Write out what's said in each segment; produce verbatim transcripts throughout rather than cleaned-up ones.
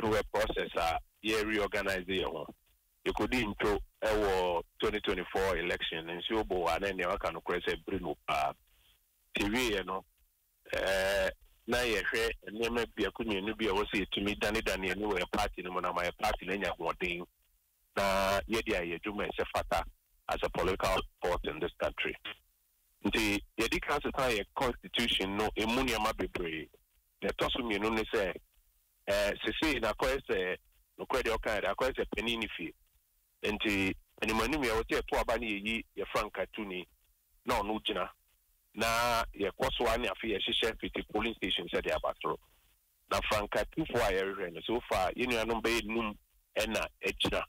through a process a ye reorganize your home. You could into our twenty twenty-four election and so bo and then you can cross a Bruno uh T V, you know. Uh na ye hwe neme bia kunye no bia wo se tumi dane dane no we party no na my party na nya godin na ye dia ye dwuma se fata as a political force in this country. The Yedi constitution no immuniama bebre. The Tosumi no say, eh, Sisi na kwese no credit okada, kwese penini fi. Enti animanimi ya wote to abani yi ye franka tuni na onu jina. Na ye kwaswani afi ye shishe fiti polling station said ya batro. Na franka tu fo aye so far yinu anu be num ena ejina.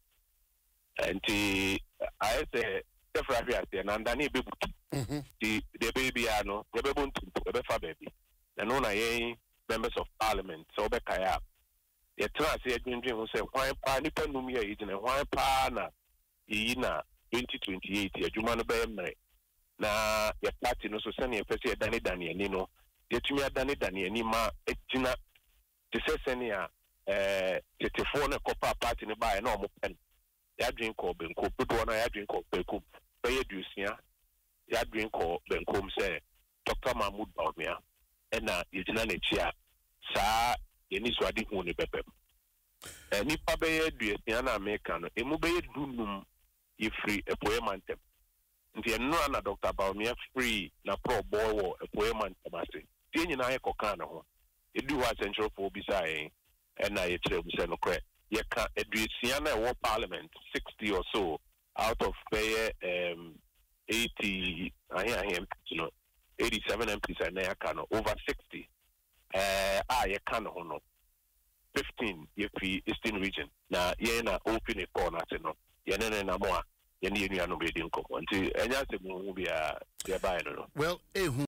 Enti I say Frafia and Danny Bibu, the baby, I know, the baby, the Befa baby, and on a members of parliament, so Bekaya. The trans here drinking will say, why pa Nipa Numia is in a wine pana, Ina, twenty twenty eight, a Jumano Bemre. Na your party no so send a person Danny Danny and Nino, yet to me a Danny Danny and Nima, Etina, the Sesenia, eh, the phone a copper party in a buy a normal pen. Ya drink or Benko, put one I drink or Bekum. Pay Dusia, ya drink or Benkum say, Doctor Mahmoud Baumia, and now it's none a chair, Sa, Yeniswadi Huni Pepe. And if Pabe Dusiana American, a mobile dunum, if free a poemantem. The no Doctor Baumia free, na pro boy a poemantem. Tieni na Kokano, it do what central for beside, and I tell you, no credit. Yeka Edwisiana war parliament sixty or so out of pay um eighty I hear you know eighty seven M Ps and Yakano over sixty. Uh ah Yakano no fifteen if we Eastern region. Na yena open a corner no yene na moa yene yenu no be din ko. Nti enya se mu bia ya ba no. Well, eh